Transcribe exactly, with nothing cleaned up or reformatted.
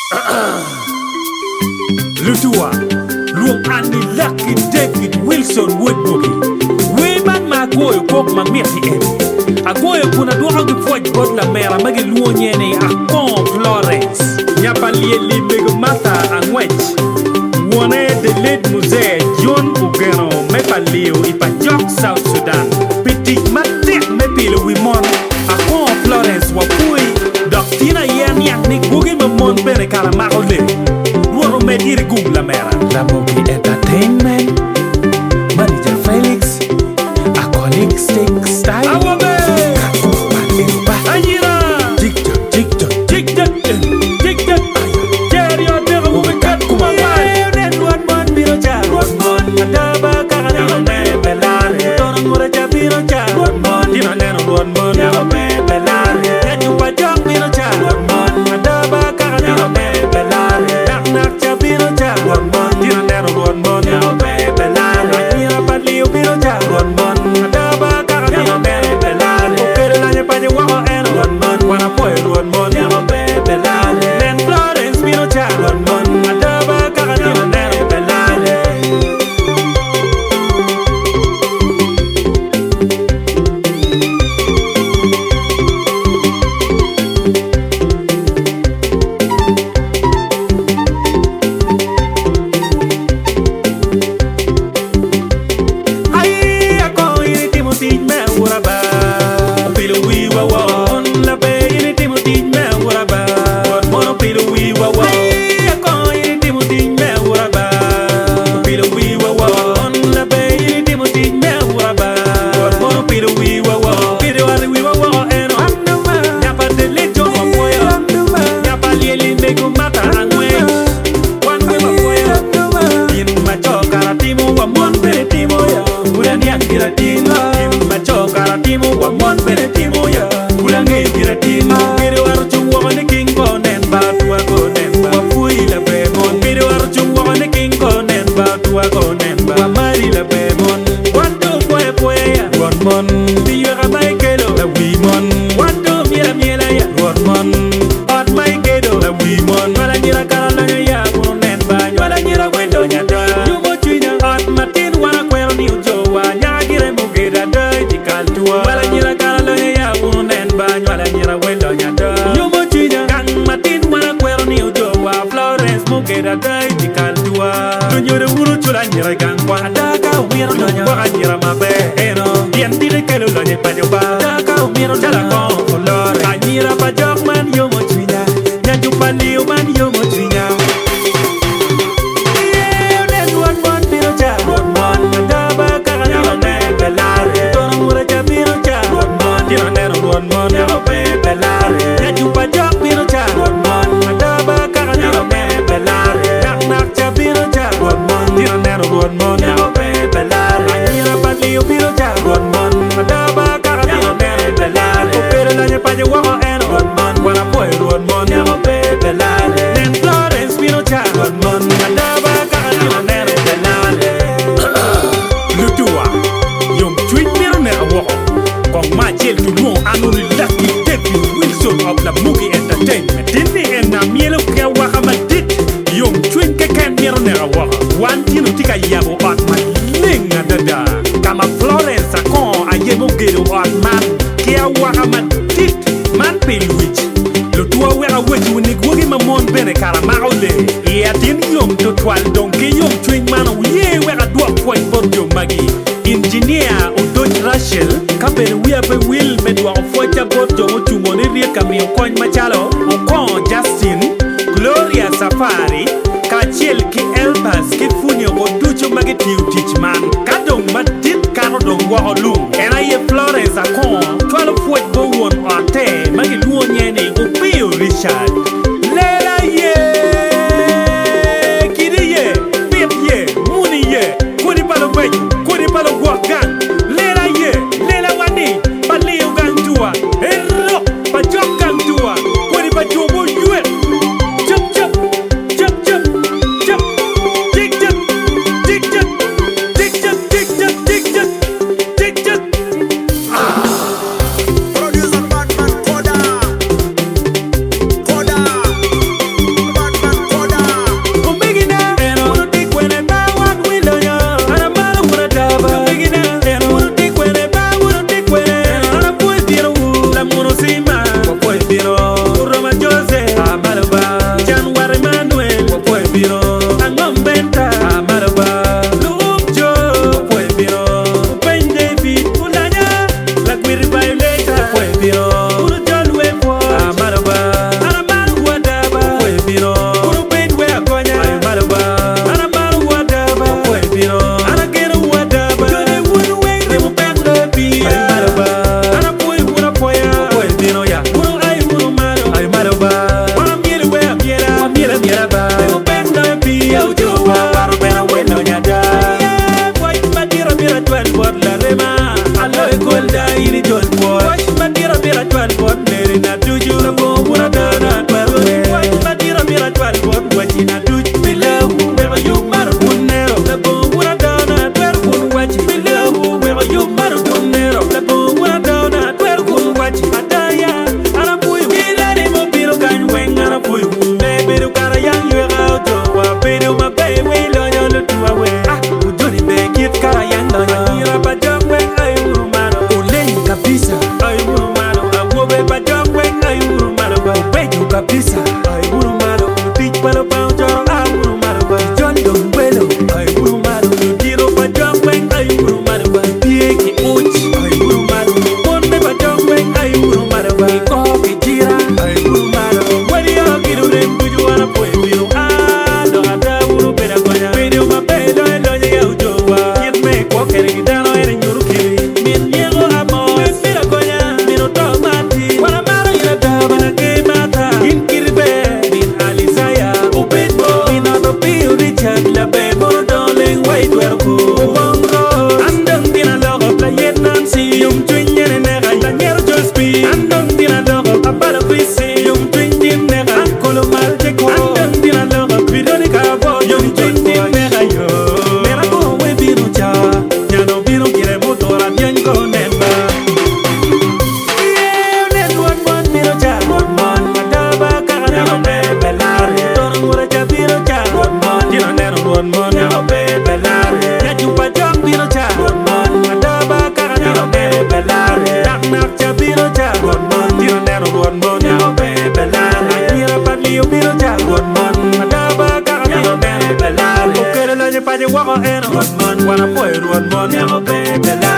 Lutua, Luong Annie Lucky David Wilson Woodboogie. We man ma goyo kok ma mirti en. A goyo kuna duha di foj god la mera magi luonyene a con Florence. Nyapa lieli mega mata angwech. Wone de led musée John Bugeno me palio ipa jok South Sudan. Pitik matek me pilo wimon. A con Florence wapui. Doctina yen yak ni gugi mamon bere karamako le. Luoro med iri gum la mera. La Movie Entertainment. Manager Felix. A colleague stick style. Awabe. Ayira. Jig-jog, jig-jog, jig-jog, jig-jog. Jerry on the room, cut kumawai. Then one man biro cha. One man. Adaba kakana me belare. Toro mura cha biro cha. One man. Dino neno one man. Yago me belare. Yanyu pa jok biro cha. One man. Adaba kakana me belare. Nak nak cha biro cha. One man. Dino neno one man. Yago me belare. Ayira pa liu biro cha. One man. Adaba kakana me belare. Opere la nye pa nye wako eno. One man. Wana poe one man. Yago me belare. Len Florence biro cha. One man. Adaba kakana me belare. Ay, ako initi mo tin me uraba. Pilo wi wa wa. On la pe initi mo tin me uraba. Mono pilo wi wa wa. Ay, ako initi mo tin me uraba. Pilo wi wa wa. On la pe initi mo tin me uraba. Mono pilo wi wa wa. Pilo ari wi wa wa eno. Nyapa de lecho wa poyo. Nyapa lieli mego mata angwe. Wan we wa poyo. In macho karatimo wa mon bere timo ya. Ulan yang kiratino. In macho karatimo wa mon bere timo ya. Ulan yang kiratino. Kiri waru chung wa ne king ko nen ba tua ko nen ba. Wa fui la bemon. Kiri waru chung wa ne king ko nen ba tua ko nen ba. Wa mari la bemon. Wando poe poe ya. Ron mon. Biyo ka mai kelo la wimon. Wando miela miela ya. Ron mon. Ot mai kelo la wimon. Wala nyira karala ya puno nen ba. Wala nyira wendo nya da. Yumo chuina. Ot matin wana kwero ni ujowa. Nyagire mugera dai di kaltua. Wala nyira karala ya puno nen ba. Wala nyira wendo nya da. Yumo chuina. Kang matin wana kwero ni ujowa. Florence mugera dai di kaltua. Dunyore uru chula nyira gangwa. Adaka umiro donya. Waka nyira mabe. Eno. Dien dire kelo donya panyoba. Adaka umiro chala kon Florence. Anyira pa jok man yumo chuina. Nyanju paliu man yumo chuina. Yeah, then one man biro cha. One man. Adaba kakana me belare. Toro mura cha biro cha. One man. Dino neno one man. Yago me belare. Nyanju pa jok biro cha. One man. Adaba kakana me belare. Nak nak cha biro cha. One man. Dino neno one man. Yago me belare. Anyira pa liu biro cha. One man. Adaba kakana me belare. Opere la nye pa nye wako eno. One man. Wana poe one man. Yago me belare. Len Florence biro cha. One man. Adaba kakana me belare. Lutua, yung tweet miro ne awako. Kong ma jel tu luong anuni Lucky David Wilson of La Movie Entertainment. Dini en na mielo ke waka madit. Yung tweet ke ken miro ne awako. Wan tino tika yabo ot man linga dada. Kama Florence akon a yebo gero ot man. Ke waka madit. Man pilwich. Lutua wera wechi winig wagi mamon bene kara maole. Ia tin yung to twal donke yung tweet man uye wera duak point bot yung magi. Engineer Udoj Rachel Kaber wia pe will medwa ofocha bot jongo chungone rie kami okony machalo Okon Justin Gloria Safari Kachiel ki Elbas ki funyo oducho magi tiu teach man Kadong madit kano dong wako lung Ena ye Florence akon Twalo fwet bo won ate magi luo nyene Opio Richard Lela ye Kidi ye Pip ye Muni ye Kuni palo beju Kuni palo guakan Lela ye Lela wani Paliu gantua Ero Pajok gantua Kuni pajobo yue Chup chup Chup chup Chup Tik chup Tik chup Tik chup Tik chup Tik chup Tik chup Ah Producer Batman Koda Koda paje paje wako eno. Ruan mon, wana poe ruan mon. Nyako pe bela.